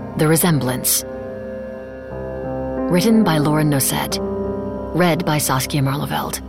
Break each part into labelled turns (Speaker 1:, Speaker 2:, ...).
Speaker 1: The Resemblance. Written by Lauren Nosset. Read by Saskia Marleveld.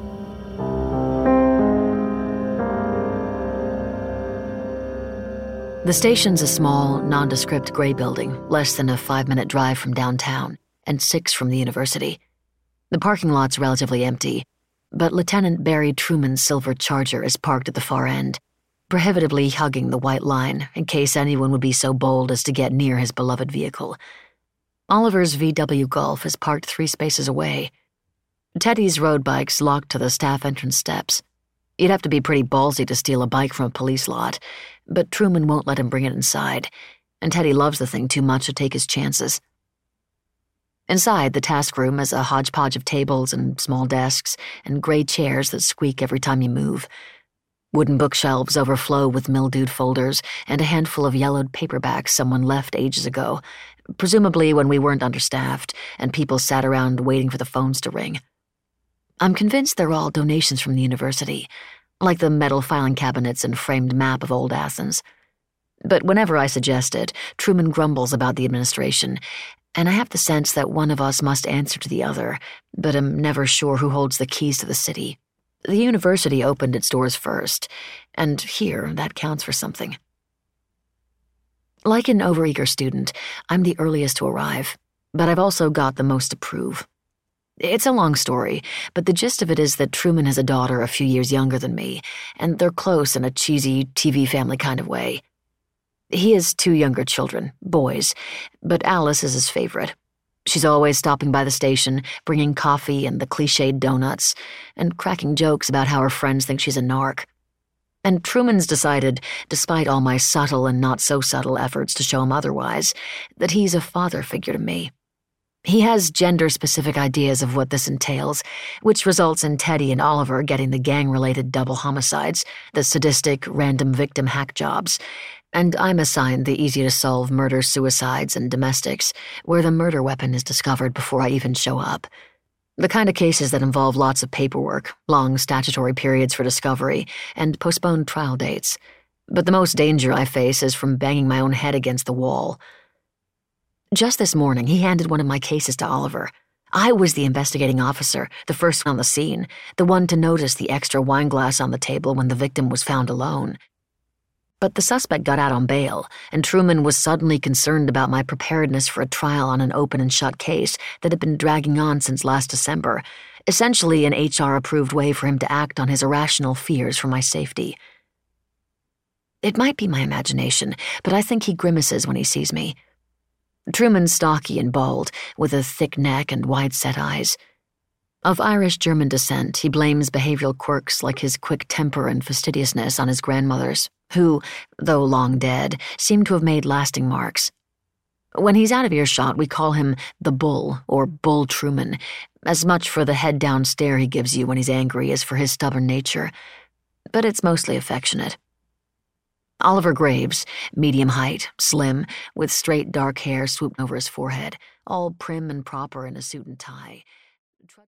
Speaker 1: The station's a small, nondescript gray building, less than a 5-minute drive from downtown, and 6 from the university. The parking lot's relatively empty, but Lieutenant Barry Truman's silver Charger is parked at the far end, prohibitively hugging the white line in case anyone would be so bold as to get near his beloved vehicle. Oliver's VW Golf is parked 3 spaces away. Teddy's road bike's locked to the staff entrance steps. You'd have to be pretty ballsy to steal a bike from a police lot, but Truman won't let him bring it inside, and Teddy loves the thing too much to take his chances. Inside, the task room is a hodgepodge of tables and small desks and gray chairs that squeak every time you move. Wooden bookshelves overflow with mildewed folders and a handful of yellowed paperbacks someone left ages ago, presumably when we weren't understaffed and people sat around waiting for the phones to ring. I'm convinced they're all donations from the university, like the metal filing cabinets and framed map of old Athens. But whenever I suggest it, Truman grumbles about the administration, and I have the sense that one of us must answer to the other, but am never sure who holds the keys to the city. The university opened its doors first, and here that counts for something. Like an overeager student, I'm the earliest to arrive, but I've also got the most to prove. It's a long story, but the gist of it is that Truman has a daughter a few years younger than me, and they're close in a cheesy TV family kind of way. He has 2 younger children, boys, but Alice is his favorite. She's always stopping by the station, bringing coffee and the cliched donuts, and cracking jokes about how her friends think she's a narc. And Truman's decided, despite all my subtle and not-so-subtle efforts to show him otherwise, that he's a father figure to me. He has gender-specific ideas of what this entails, which results in Teddy and Oliver getting the gang-related double homicides, the sadistic, random victim hack jobs, and I'm assigned the easy-to-solve murder-suicides and domestics, where the murder weapon is discovered before I even show up. The kind of cases that involve lots of paperwork, long statutory periods for discovery, and postponed trial dates. But the most danger I face is from banging my own head against the wall. Just this morning, he handed one of my cases to Oliver. I was the investigating officer, the first on the scene, the one to notice the extra wine glass on the table when the victim was found alone. But the suspect got out on bail, and Truman was suddenly concerned about my preparedness for a trial on an open and shut case that had been dragging on since last December, essentially an HR-approved way for him to act on his irrational fears for my safety. It might be my imagination, but I think he grimaces when he sees me. Truman's stocky and bald, with a thick neck and wide-set eyes. Of Irish-German descent, he blames behavioral quirks like his quick temper and fastidiousness on his grandmothers, who, though long dead, seem to have made lasting marks. When he's out of earshot, we call him the Bull, or Bull Truman, as much for the head-down stare he gives you when he's angry as for his stubborn nature. But it's mostly affectionate. Oliver Graves, medium height, slim, with straight dark hair swooped over his forehead, all prim and proper in a suit and tie.